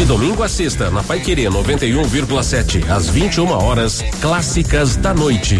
De domingo a sexta, na Paiquerê 91,7, às 21h, Clássicas da Noite.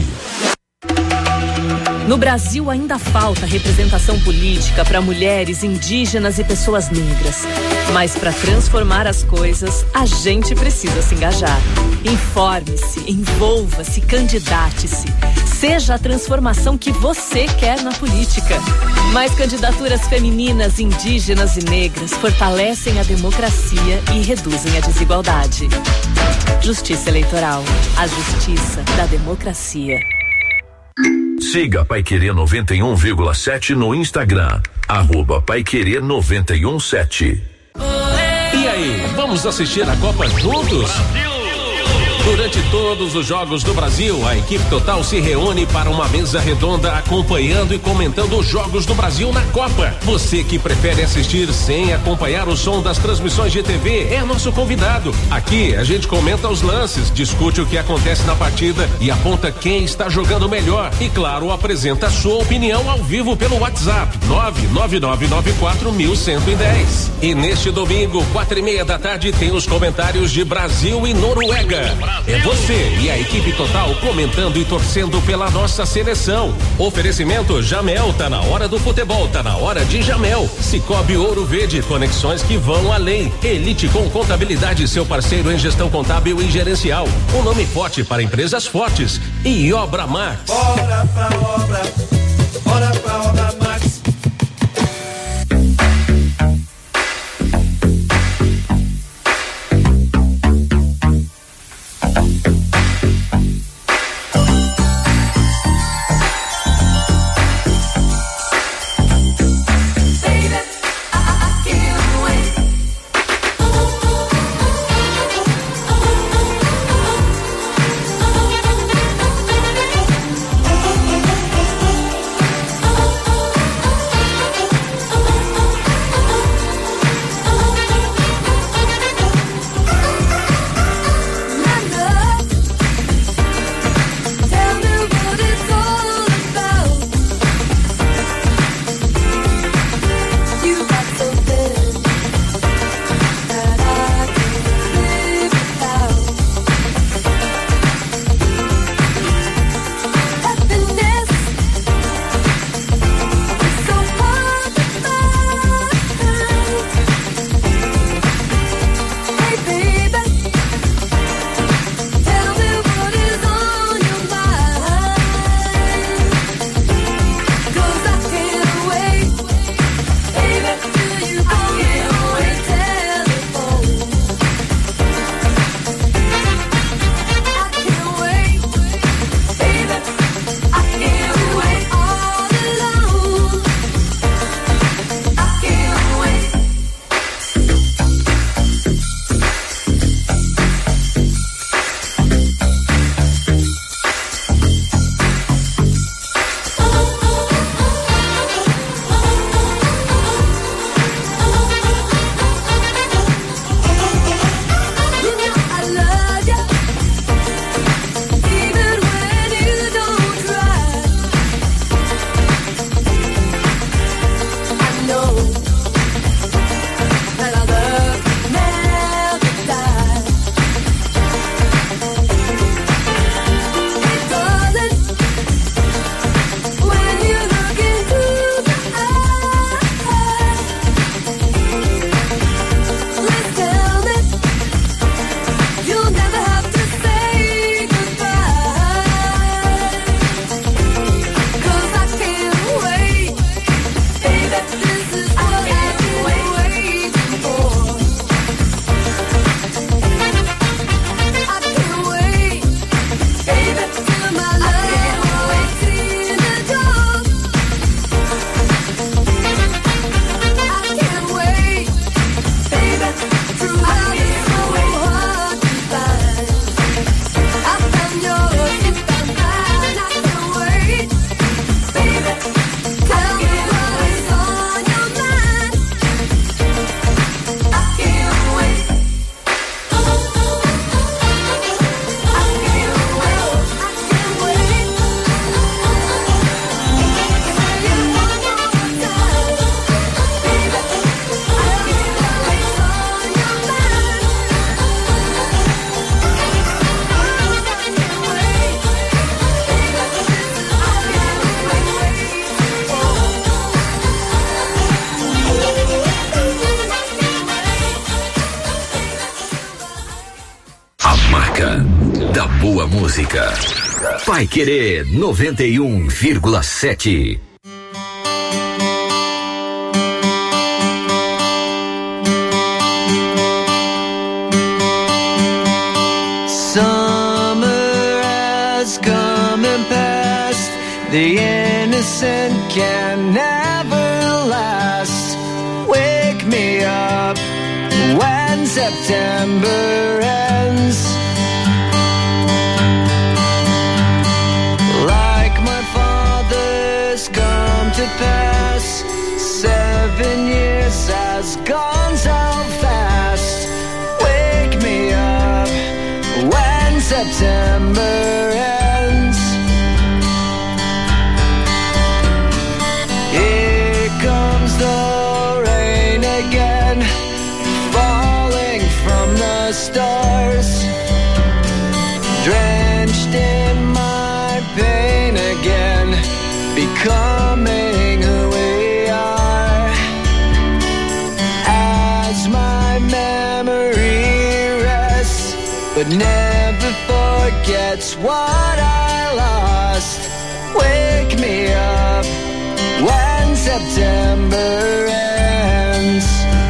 No Brasil ainda falta representação política para mulheres, indígenas e pessoas negras. Mas para transformar as coisas, a gente precisa se engajar. Informe-se, envolva-se, candidate-se. Seja a transformação que você quer na política. Mais candidaturas femininas, indígenas e negras fortalecem a democracia e reduzem a desigualdade. Justiça Eleitoral, a justiça da democracia. Siga Paiquerê 91,7 no Instagram, @Paiquerê917. E aí, vamos assistir a Copa juntos? Durante todos os jogos do Brasil, a equipe total se reúne para uma mesa redonda acompanhando e comentando os jogos do Brasil na Copa. Você que prefere assistir sem acompanhar o som das transmissões de TV é nosso convidado. Aqui a gente comenta os lances, discute o que acontece na partida e aponta quem está jogando melhor. E claro, apresenta a sua opinião ao vivo pelo WhatsApp 999941110. E neste domingo, 4:30 tem os comentários de Brasil e Noruega. É você e a equipe total comentando e torcendo pela nossa seleção. Oferecimento Jamel, tá na hora do futebol, tá na hora de Jamel. Cicobi Ouro Verde, conexões que vão além. Elite com Contabilidade, seu parceiro em gestão contábil e gerencial. Um nome forte para empresas fortes. E Obra Max. Bora pra obra Max. música. Paiquerê 91,7. Summer has come and passed. The innocent can never last. Wake me up when September ends. Like my father's come to pass. 7 years has gone so fast. Wake me up when September ends. Here comes the rain again, falling from the stars, drenched in my pain again, becoming who we are. As my memory rests, but never forgets what I lost. Wake me up when September ends.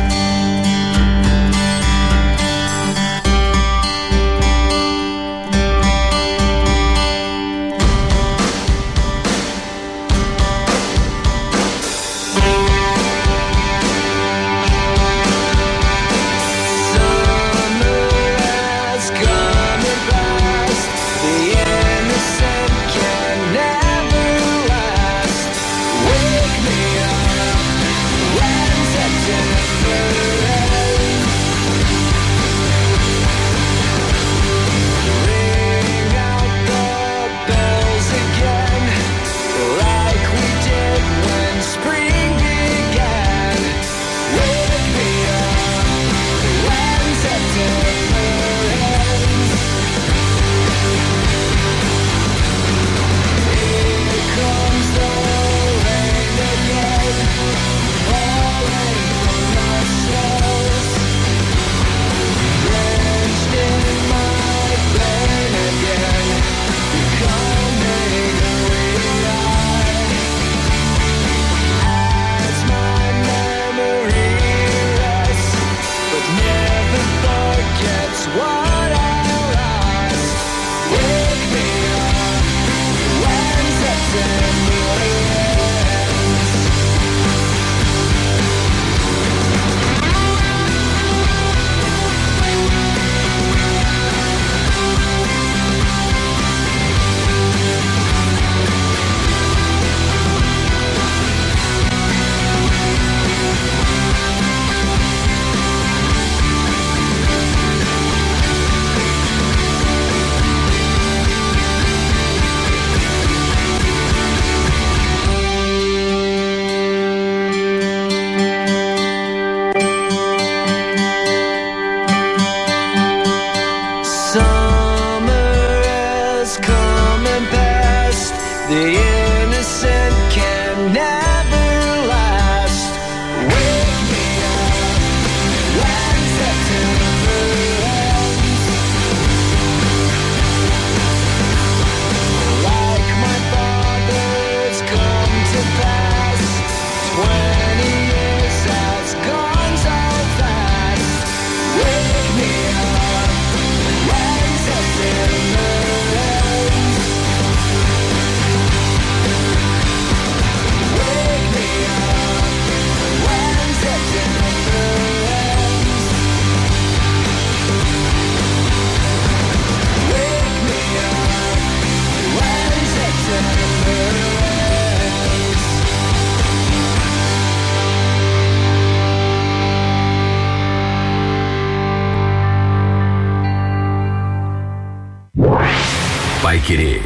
Paiquerê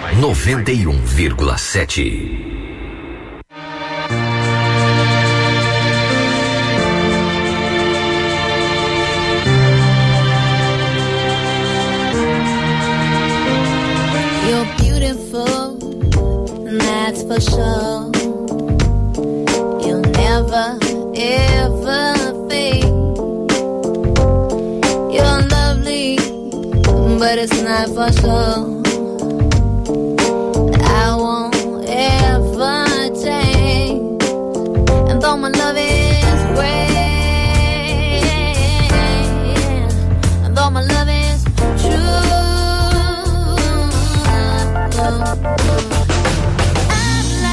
91,7. For sure, you'll never ever fade. You're lovely, but it's not for sure.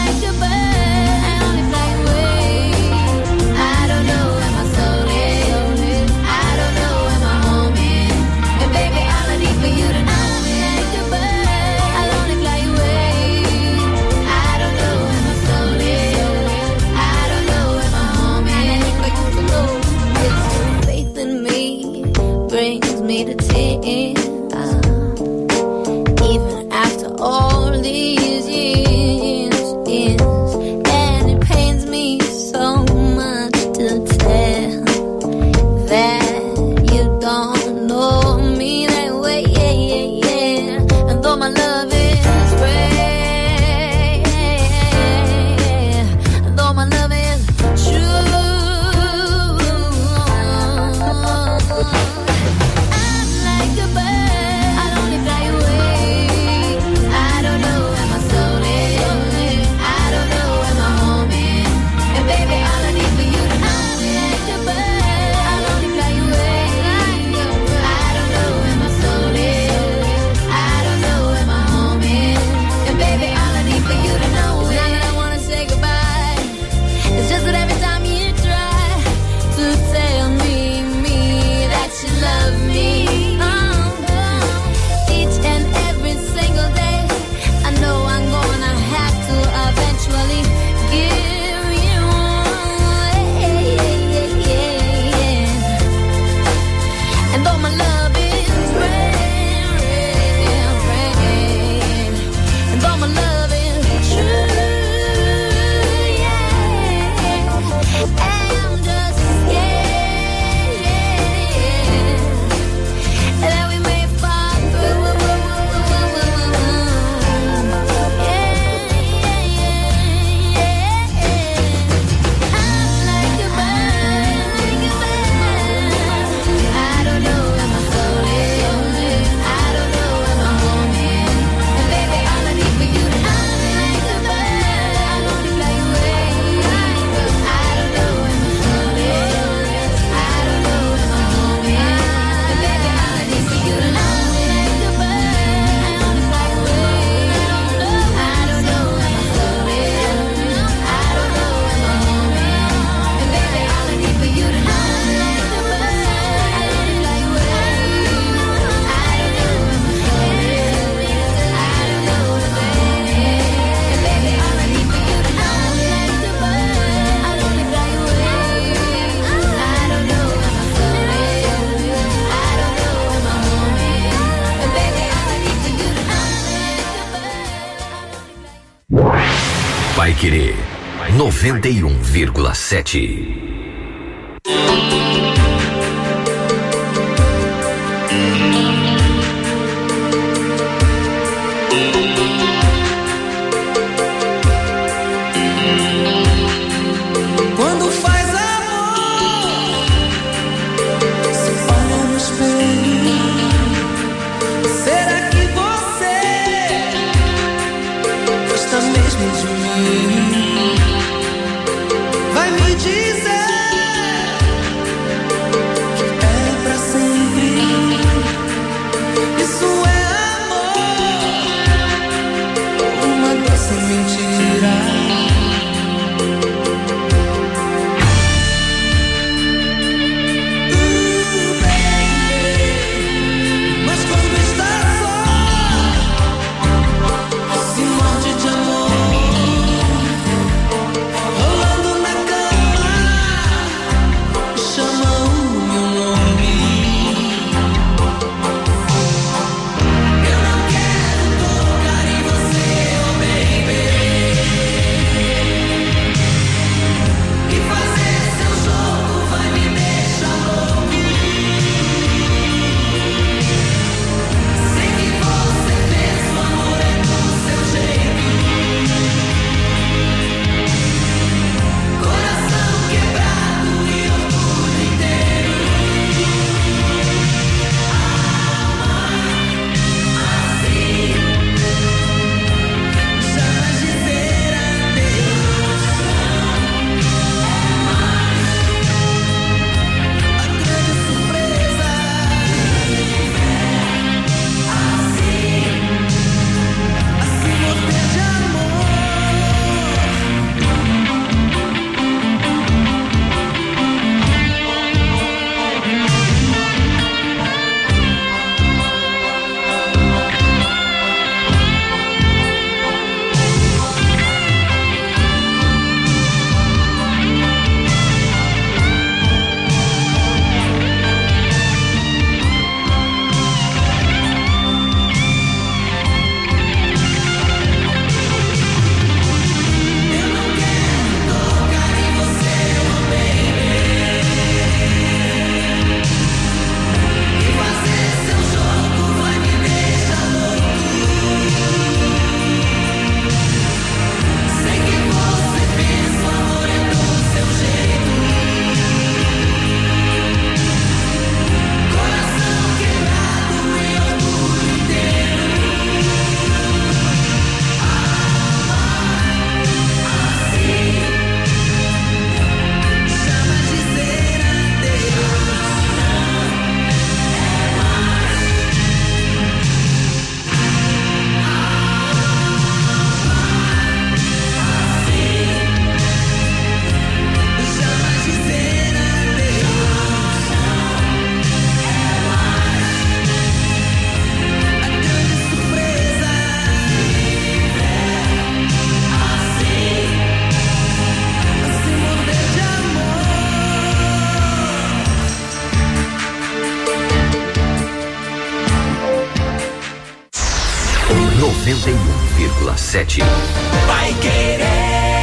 Paiquerê 91,7. Vai me dizer 91,7. Vai Querer.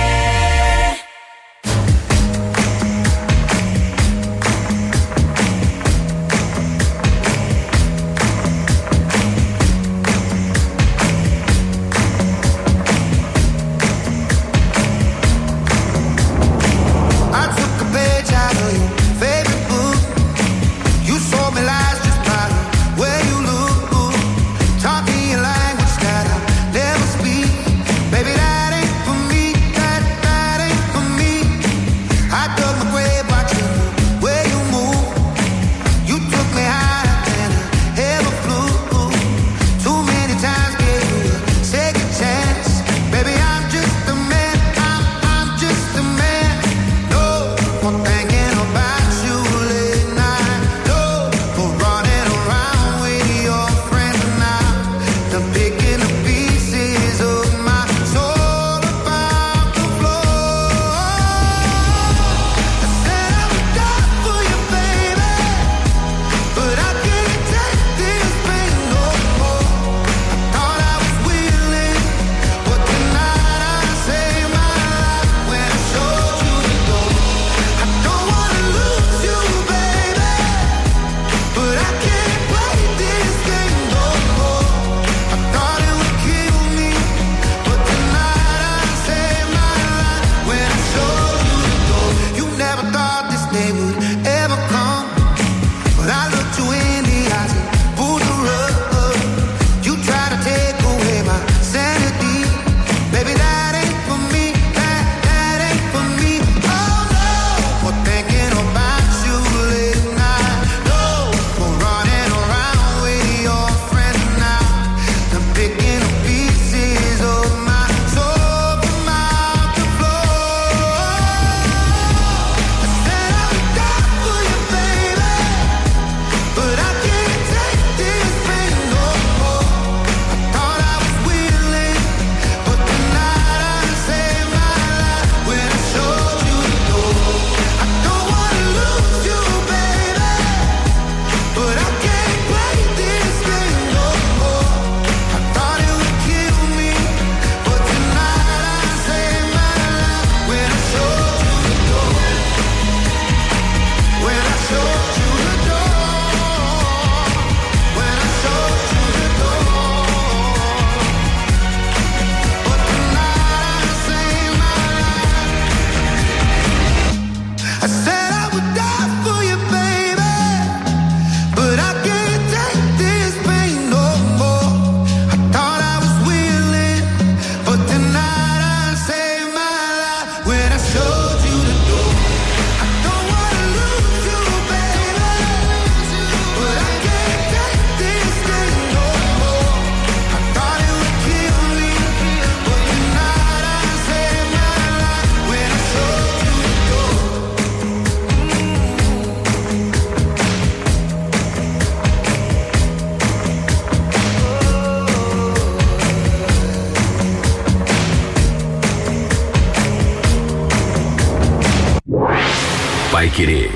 Vai Querer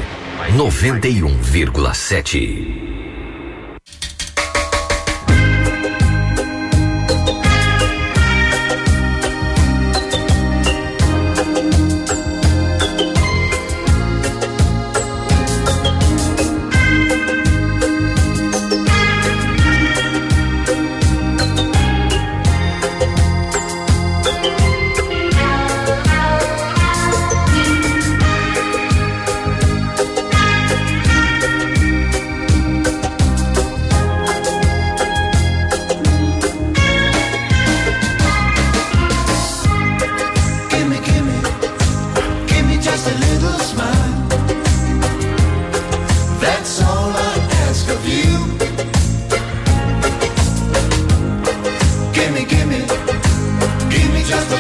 91,7. Give me just a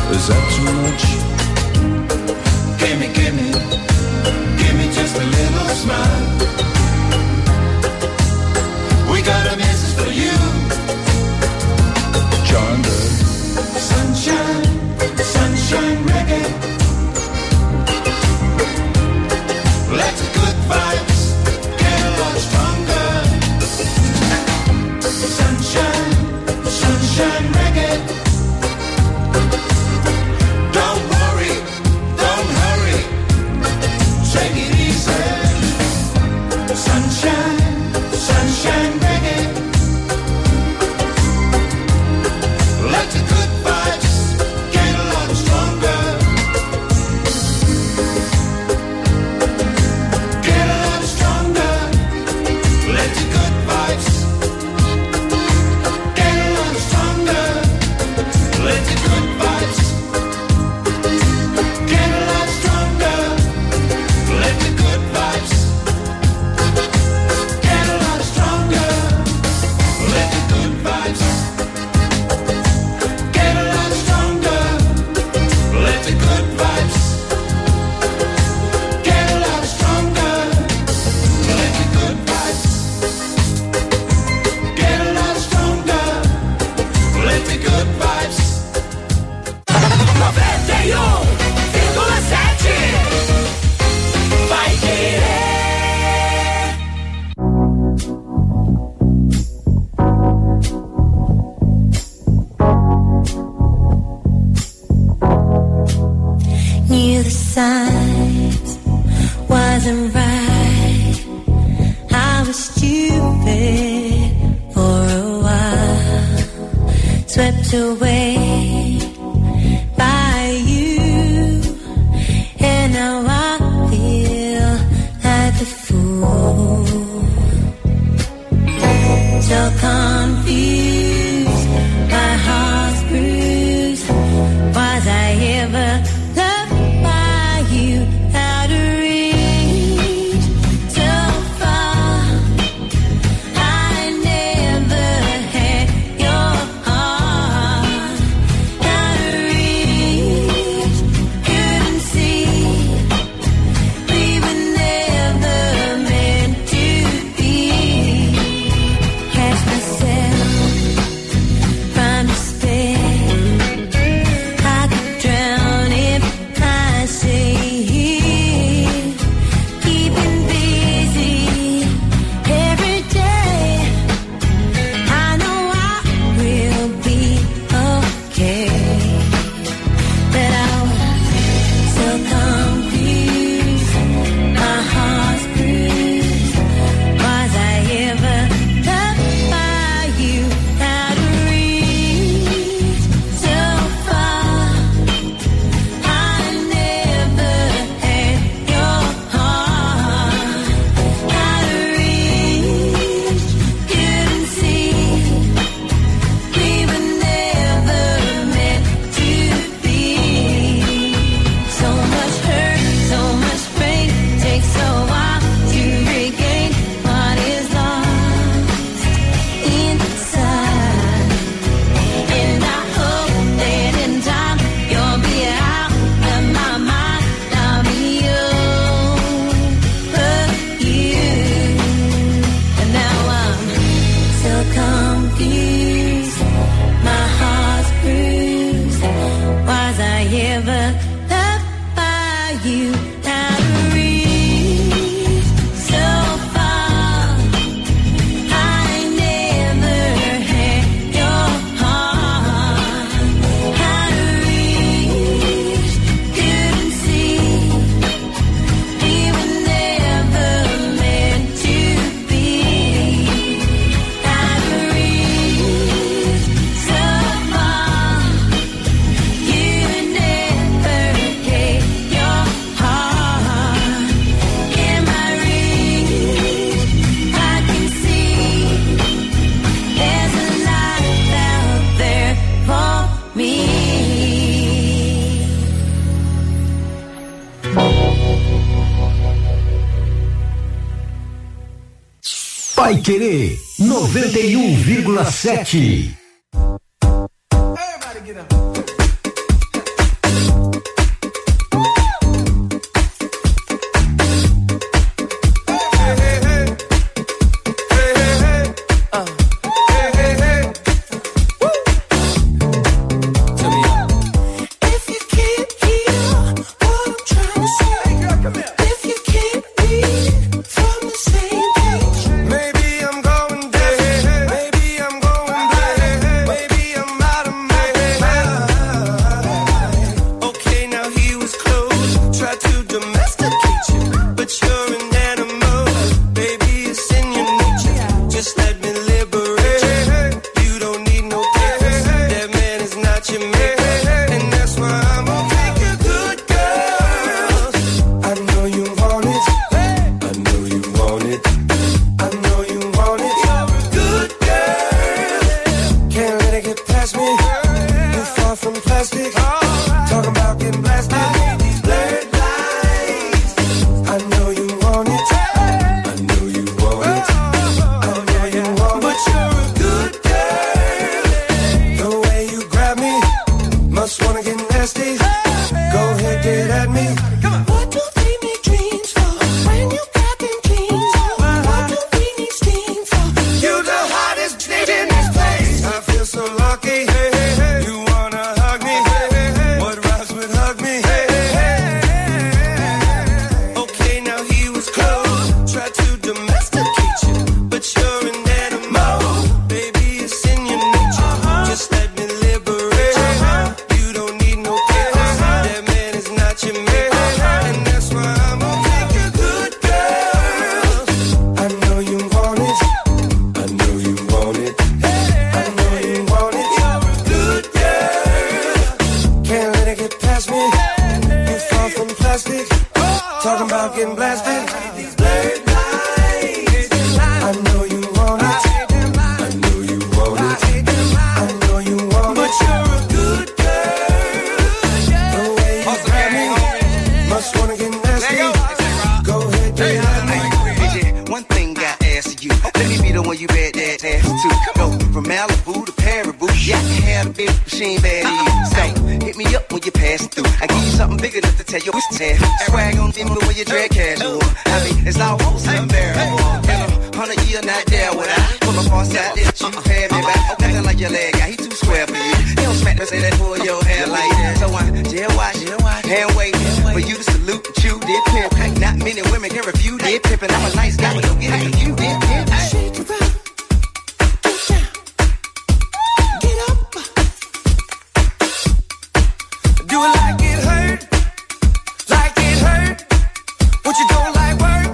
Is that too much? Give me just a little smile. We got a message for you. John Doe. Sunshine reggae. Let the good vibes get a lot stronger. Sunshine reggae. Don't worry, don't hurry. Take it easy. Sunshine reggae. Let the good vibes get a lot stronger. Get a lot stronger. Let the good vibes get a lot stronger. Let the good vibes get a lot stronger. Let the good vibes get a lot stronger. Let the good vibes get a lot stronger. Let the good vibes get a lot stronger. Let the good vibes get a lot stronger. Let the good vibes. 91,7 Vai Querer. Knew the signs wasn't right. I was stupid for a while, swept away by you, and now I feel like a fool. So confused, my heart's bruised. Was I ever loved by you? Out of reach, so far. I never had your heart. Out of reach, couldn't see. We were never meant to be. Catch myself from despair. I could drown if I stay here. Keeping busy every day. I know I will be okay, but I was so confused. My heart's bruised. Was I ever loved by you? Out of reach, so far. I never had your heart. Out of reach, couldn't see. We were never meant to be. So much hurt, so much pain. Takes a while to regain what is lost inside. And I hope that in time you'll be out of my mind. I'll be over you. And now I'm so confused. My heart's bruised. Was I ever loved by you? Out of reach, so far. I never had your heart. Out of reach, couldn't see. We were never meant to be. Out of reach, so far. You never had your heart. In my reach, I can see there's a life out there for me. Vai Querer 91,7. Everybody get up. past me. You're far from plastic. Talking about getting blasted. These blurred lights. I know you want it. I know you want it. I know you want it. But you're a good girl. The way you grab me, must wanna get nasty. Go ahead, get at me. What do they make dreams for? When you got them jeans on. What do we need steam for? You the hottest bitch in this place. I feel so lucky. You wanna hug me? What rhymes with hug me? Okay, now he was close. Tried to domesticate you, but you're an animal. Baby, it's in your nature. Just let me liberate you. You don't need no care. That man is not your man. And that's why I'm gonna take a good girl. I know you want it. I know you want it. I know you want it. You're a good girl. Can't let it get past me. You far from plastic. Talking about getting blasted. These blurred lights. I know you want it. I know you want it. I know you want it. But you're a good girl. The way you grab me, must wanna get nasty. Go ahead, get at me. One thing I ask you, let me be the one you bet that ass to. Go from Malibu to Paribu, yeah, I had a big machine bad either. So hit me up when you pass through. I give you something big enough to tell you it's tan. Swag on me when you drag casual. I mean, it's almost unbearable. In 100 years not there would I pull up on side that you pay me back. Nothing like your leg guy, he too square for you. He don't smack us in that pull your hair like that. So I just watch, hand wait for you to salute and chew did pimp. Not many women can refuse did pimpin'. I'm a nice guy, but don't get it you did pimp. Shake it up. Get up. Do it like it hurt. Like it hurt. What you don't like work.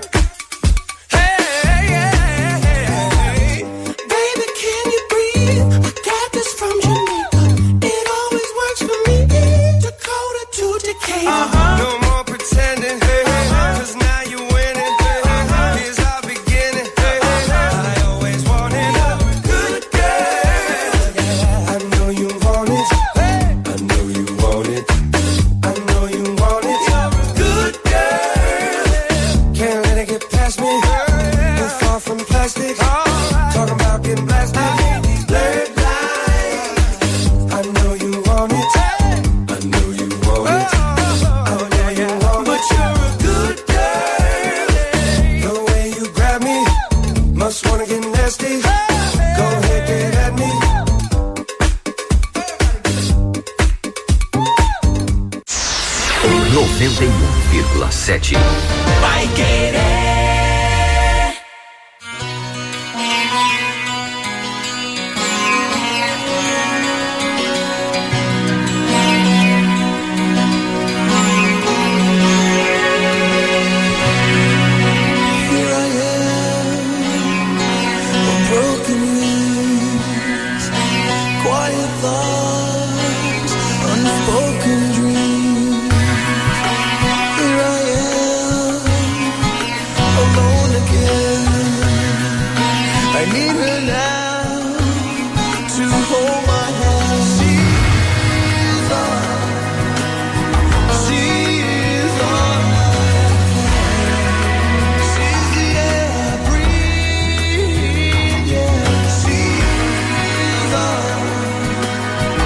Hey. Baby, can you breathe? I got this from Jamaica. It always works for me. Dakota to Decatur. No more pretending. 'Cause now you're winning. Here's our beginning. I always wanted a good girl. I know you want it. I know you want it. I know you want it. You're a good girl. Can't let it get past me. You're far from plastic. Talking about getting blasted. These blurred lights. I know you want it. I know you want it. I know you want it. But you're a good girl. The way you grab me, must wanna get nasty. Go ahead, get at me. 91,7. Vai querer. Here I am, with broken wings, quiet thoughts, unspoken dreams. Here I am, alone again. I need her now to hold my hand. She's all she's the air I breathe, yeah. She's all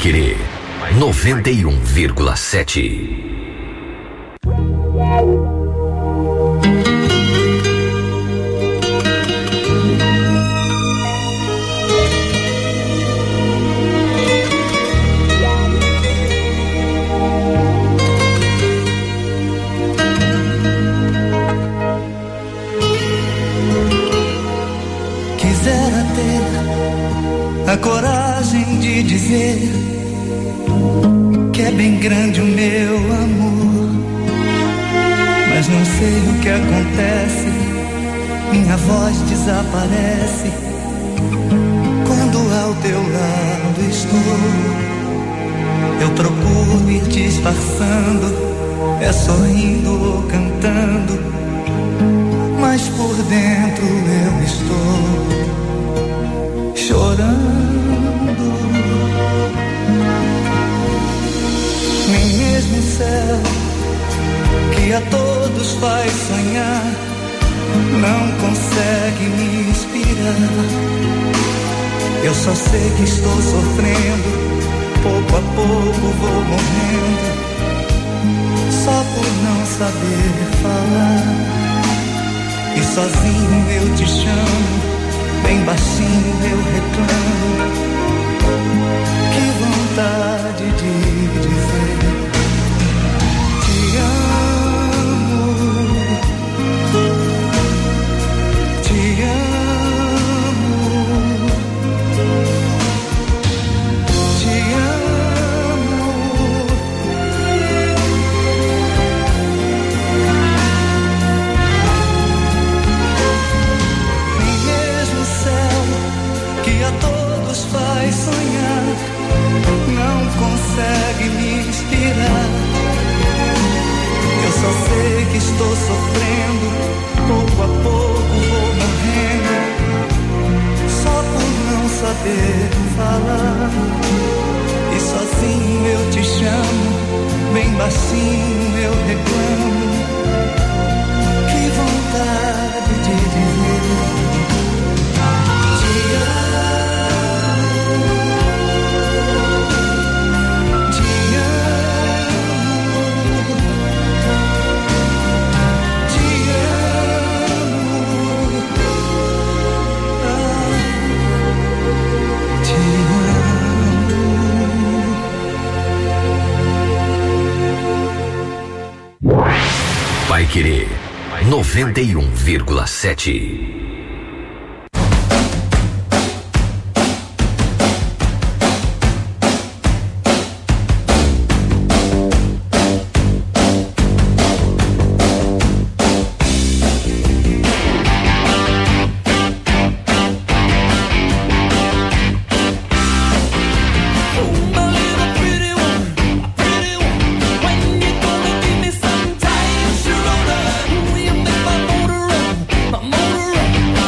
Querer 91,7. Quisera ter a coragem de dizer que é bem grande o meu amor, mas não sei o que acontece, minha voz desaparece quando ao teu lado estou. Eu procuro ir disfarçando, é sorrindo ou cantando, mas por dentro eu estou chorando. Nem mesmo o céu, que a todos faz sonhar, não consegue me inspirar. Eu só sei que estou sofrendo, pouco a pouco vou morrendo, só por não saber falar. E sozinho eu te chamo, bem baixinho eu reclamo. Que vontade de dizer te amo, te amo, te amo. Nem mesmo o céu, que a todos faz sonhar, não consegue me inspirar. Eu só sei que estou sofrendo, pouco a pouco vou morrendo, só por não saber falar. E sozinho eu te chamo, bem baixinho eu reclamo. Que vontade de dizer te amo, te amo, te amo. Vai Querer 91,7. Motor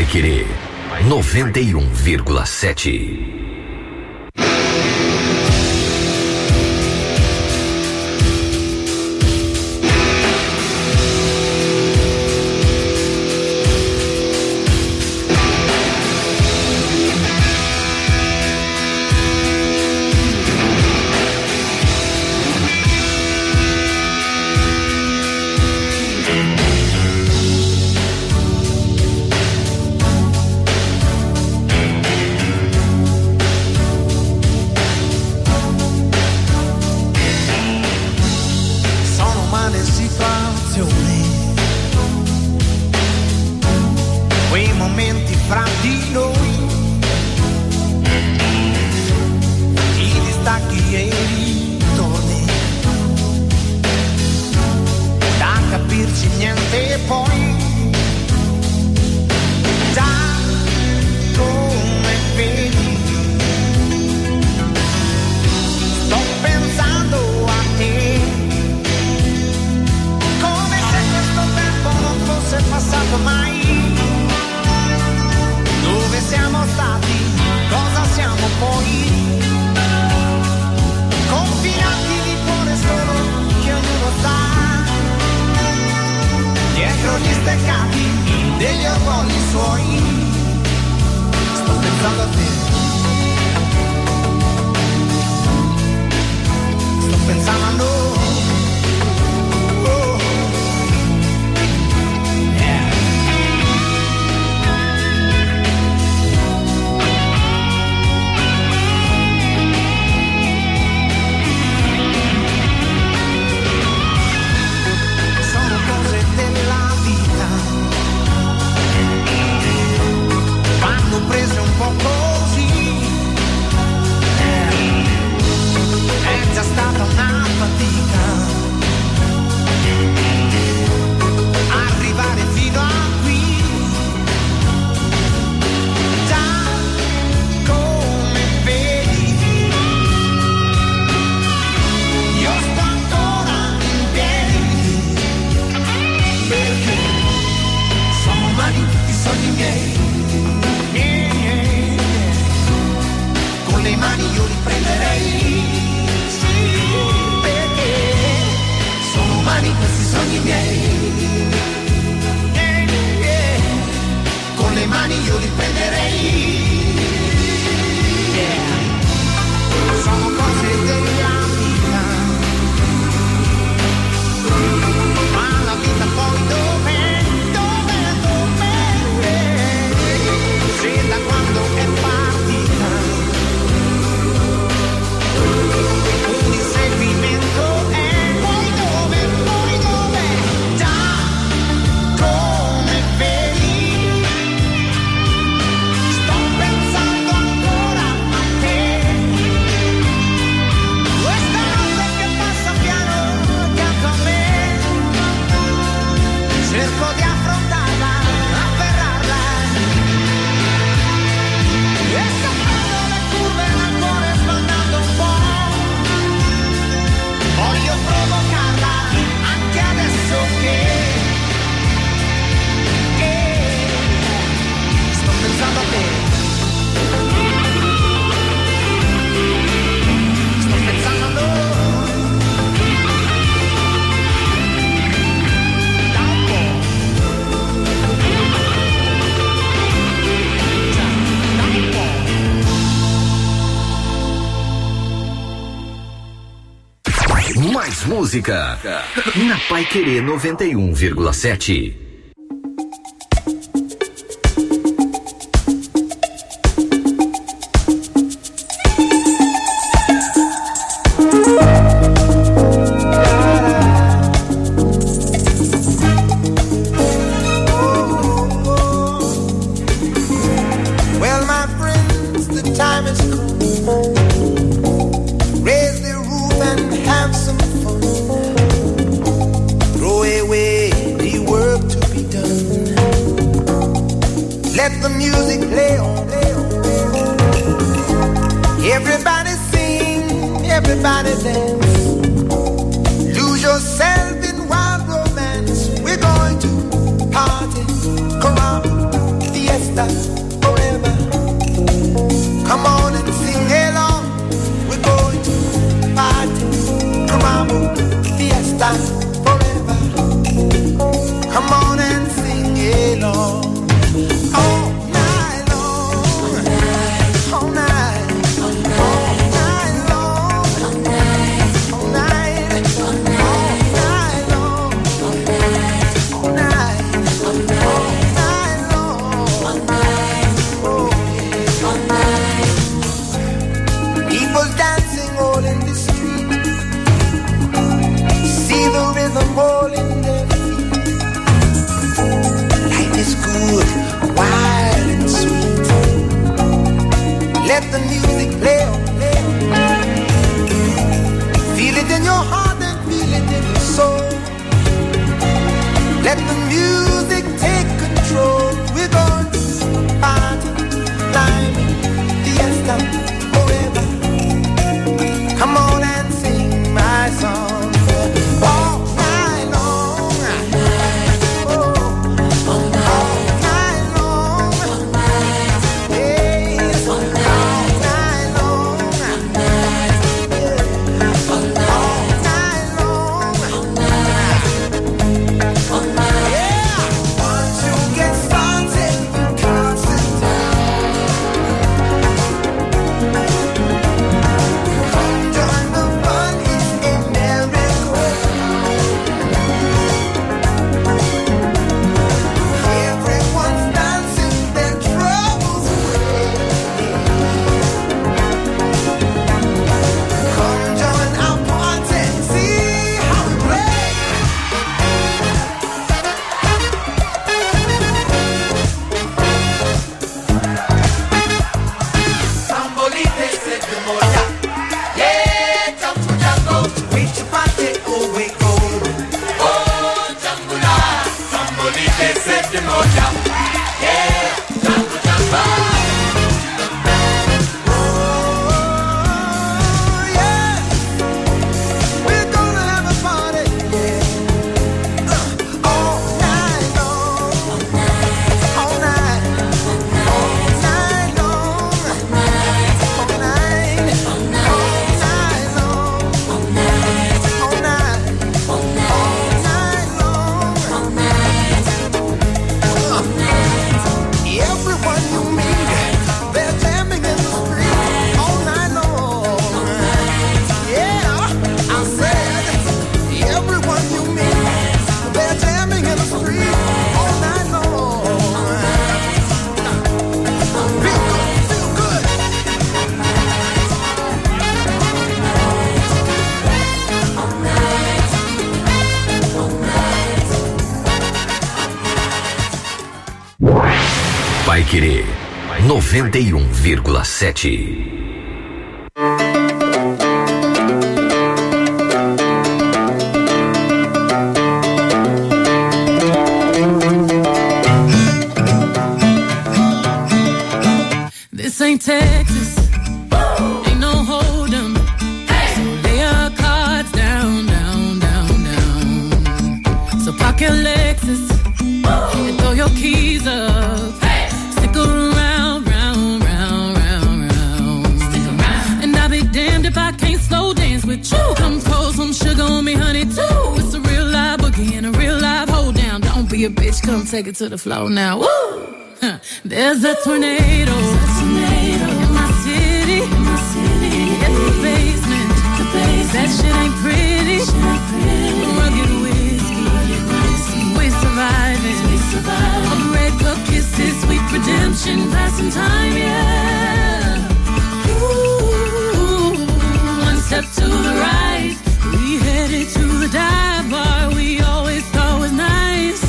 Querer 91,7. Mais música na Paiquerê 91,7. Fiesta. fiesta forever. Come on and sing along. All night long. All night. All night long. All night. All night. All night long. All night. All night. All night long. All night. Oh yeah. All night. People dancing all in the street. See the rhythm all in their feet. Life is good, wild and sweet. Let the music play on, play on. Feel it in your heart and feel it in your soul. Let the music take control. We're going to party, climbing, fiesta forever. Come on and sing my song. All night long. Oh, all night long. Yes, all night long. Yeah, all night long. Yeah, once you get started, you can't sit down. Come join the fun, it's a miracle. Everyone's dancing, their troubles away. Come join our party, see how we play. Sambolite se demoja, yeah, jambu jambu, which party oh we go. Oh, jambula, sambolite se demoja, yeah, jambu jambu. Oh, yeah, we're gonna have a party, yeah. All night long, all night, all night long. All night, all night long, all night, all night, all night long, all night, all night. Everyone you meet, they're jamming in the street all night long. Yeah, I said, everyone you meet, they're jamming in the street all night long. Feel good, feel good. Vai Querer 91,7. This ain't Texas, ain't no hold 'em. So lay your cards down, down, down, down. So park your Lexus and throw your keys up. Stick around, round, round, round, round. Stick around. And I'll be damned if I can't slow dance with you. Come pour some sugar on me, honey, too. It's a real live boogie and a real live hold down. Don't be a bitch, come take it to the floor now. Woo! There's a tornado in my city. Get the basement. That shit ain't pretty. Rugged whiskey. We're surviving. All the red cup kisses, sweet redemption, passing time, yeah. Ooh, one step to the right. We headed to the dive bar we always thought was nice.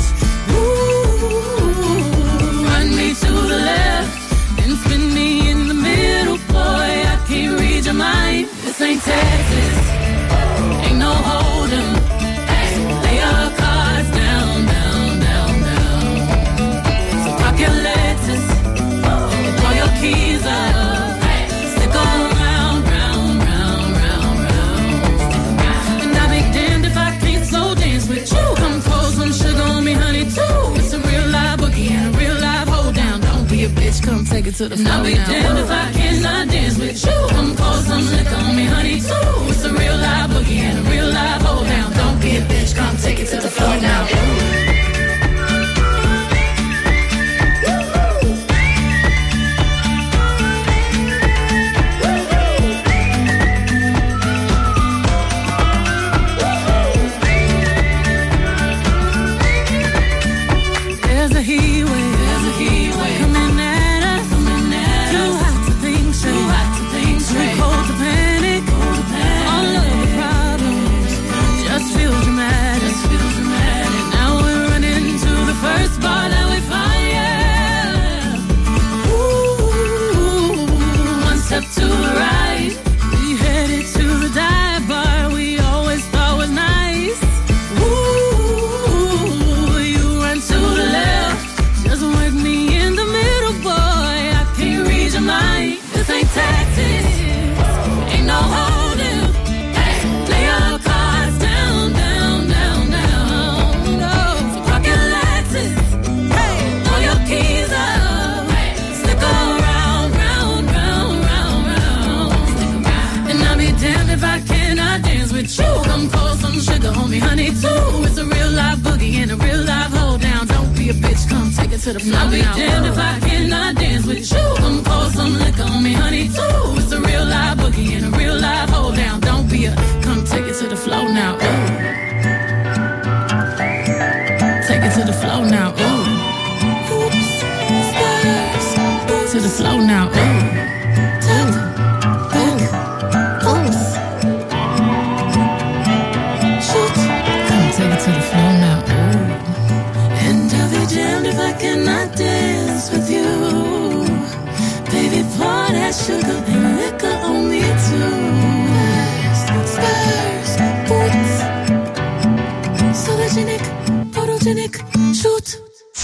Run me to the left, then spin me in the middle, boy, I can't read your mind. This ain't Texas, ain't no hold 'em. So lay your cards down, down, down, down. So park your Lexus and throw your keys up. Stick around, round, round, round, round. And I'll be damned if I can't slow dance with you. Come pour some sugar on me, honey, too. It's a real live boogie and a real live hold down. Don't be a bitch, come take it to the floor. I'll be damned if I cannot dance with you. Come pour some liquor on me, honey, too. It's a real live boogie and a real live some sugar on me, honey, too. It's a real live boogie and a real live hold down. Don't be a bitch, come take it to the floor. I'll be damned if I cannot dance with you. Come pour some liquor on me, honey, too. It's a real live boogie and a real live hold down. Don't be a, come take it to the floor now. Ooh. Take it to the floor now. Ooh. Oops. Stars. To the floor now. Ooh. To the floor now, ooh. And I'll be damned if I cannot dance with you. Baby, pour that sugar and liquor on me too. Spurs, boots, sologenic, photogenic, shoot.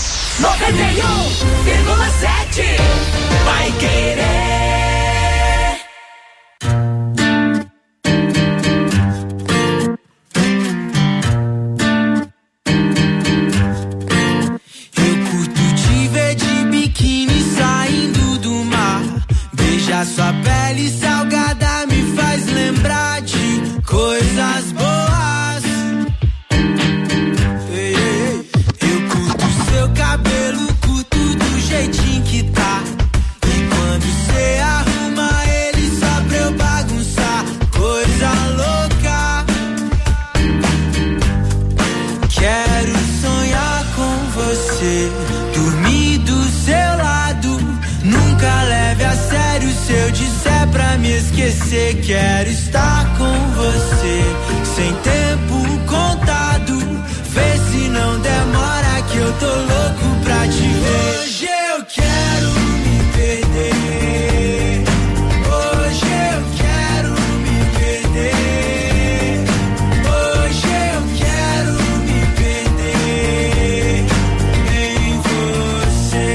91,7 Vai Querer. Sua pele salgada me faz lembrar de coisas boas. Eu curto seu cabelo, curto do jeitinho que tá. E quando cê arruma ele só pra eu bagunçar, coisa louca. Quero sonhar com você, dormir do seu lado. Nunca leve a sério se eu disser pra me esquecer. Quero estar com você, sem tempo contado. Vê se não demora que eu tô louco pra te ver. Hoje eu quero me perder. Hoje eu quero me perder. Hoje eu quero me perder em você.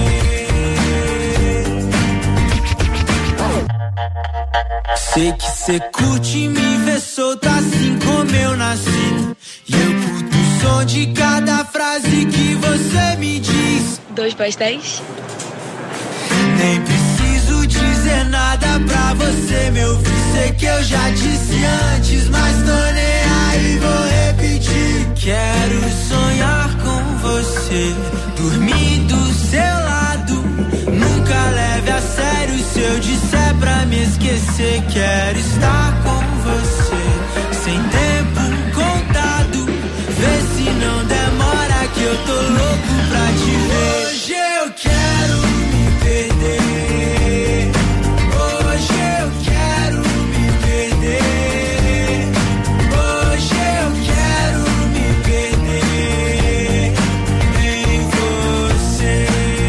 Sei que cê curte me ver solto assim como eu nasci. E eu curto o som de cada frase que você me diz. 2 × 10. Nem preciso dizer nada pra você me ouvir. Sei que eu já disse antes, mas tô nem aí, vou repetir. Quero sonhar com você, dormir do seu lado. Nunca leve a sério se eu disser pra me esquecer. Quero estar com você, sem tempo contado. Vê se não demora que eu tô louco pra te ver. Hoje eu quero me perder. Hoje eu quero me perder. Hoje eu quero me perder em você.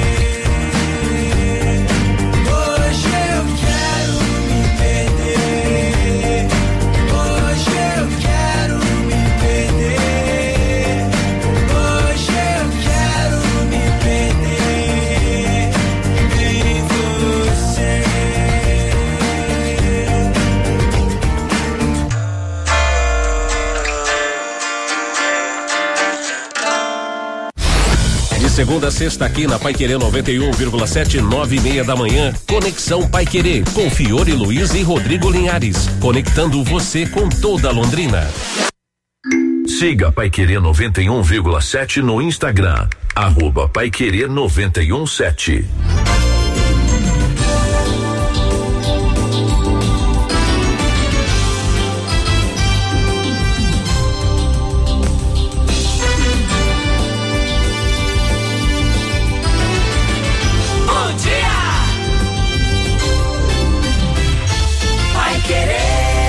Hoje eu quero me perder. Hoje eu quero me perder. Hoje eu quero me perder em você. De segunda a sexta aqui na Paiquerê 91,7, 9:30 da manhã. Conexão Paiquerê com Fiore Luiz e Rodrigo Linhares, conectando você com toda Londrina. Siga Paiquerê 91,7 no Instagram, @Paiquerê 91,7. Bom dia! Vai Querer.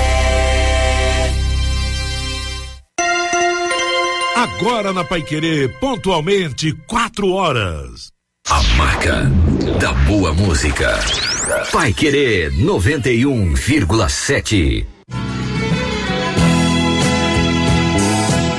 Agora na Paiquerê, pontualmente 4 horas. A marca da boa música. Paiquerê 91,7.